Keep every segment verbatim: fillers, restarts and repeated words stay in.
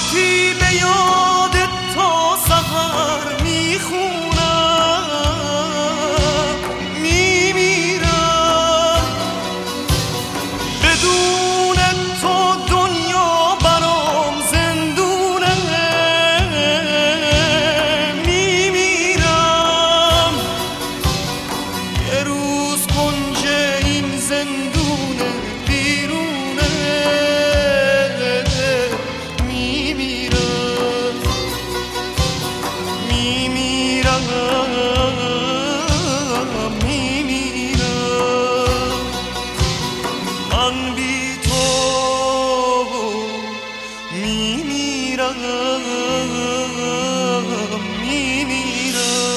وقتی به یاد تو سحر میخونم میمیرم، بدون تو دنیا برام زندونه، میمیرم یه روز کنج این زندونه بیرونه، میمیرم میمیرم میمیرم من بی تو میمیرم میمیرم.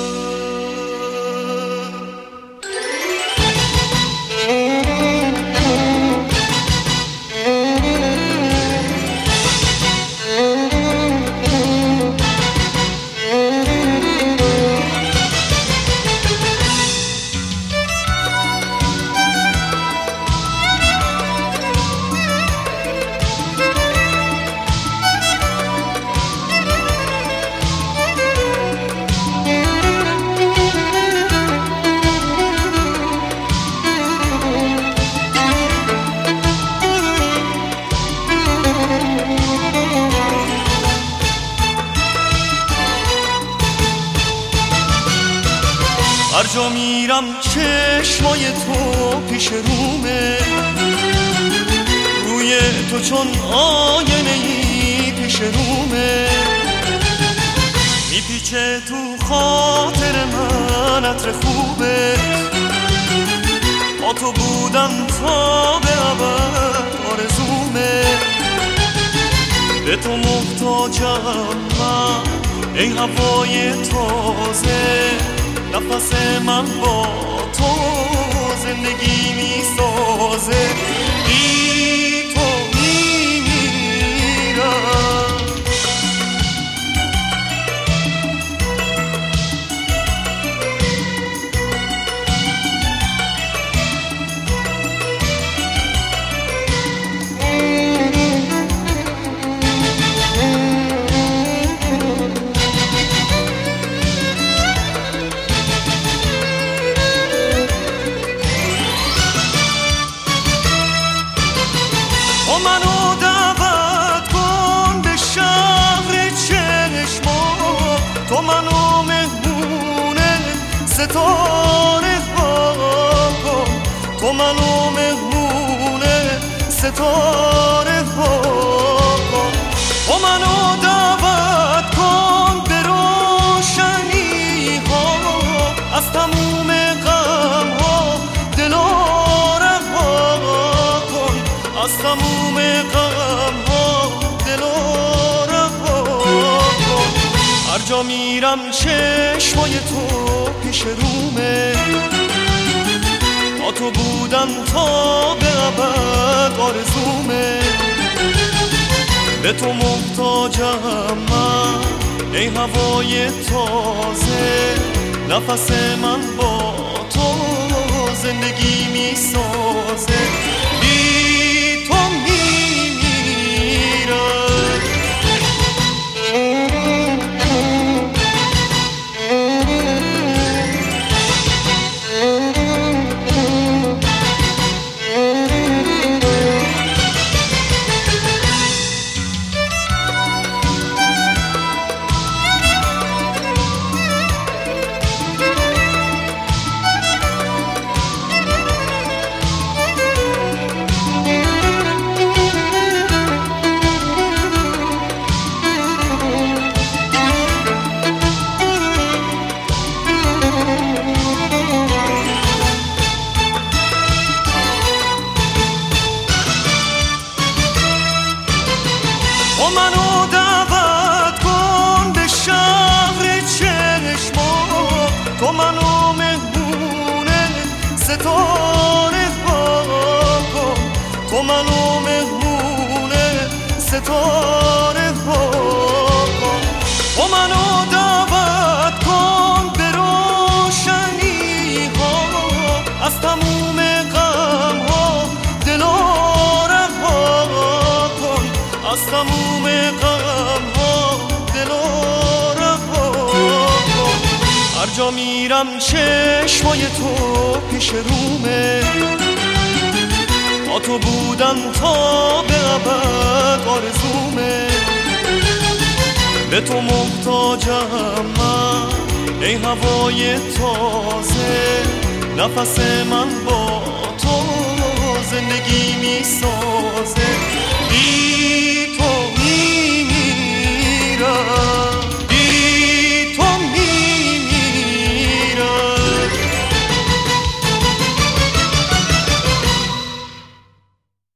هر جا میرم چشمای تو پیش رومه، روی تو چون آینه ای پیش رومه، میپیچه تو خاطر من عطر خوبه، با تو بودم تا به ابد آرزومه، به تو محتاجم من ای هوای تازه، نفس من با تو زندگی می سازه، بی تو می میرم. تو منو دعوت کن به شهر چشما، تو منو مهمونه ستاره ها کن، تو منو مهمونه ستاره ها کن، تو منو دعوت کن به روشنی ها، از تموم غم ها دلا رها کن، از تموم غم ها دلا رها کن. هر جا میرم چشمای تو پیش رومه، با تو بودم تا به ابد آرزومه، به تو محتاجم من ای هوای تازه، نفس من با تو زندگی می سازه، بی تو میمیرم. تو منو دعوت کن به شهر چشما، تو منو مهمونه ستاره ها کن، تو منو مهمونه ستاره ها کن، تو منو دعوت کن به روشنی ها، از تموم غم ها دلا رها کن، از تموم غم ها دل و رها. هر جا میرم چشمای تو پیش رومه، با تو بودم تا به ابد آرزومه. به تو محتاجم من ای هوای تازه، نفس من با تو زندگی می سازه.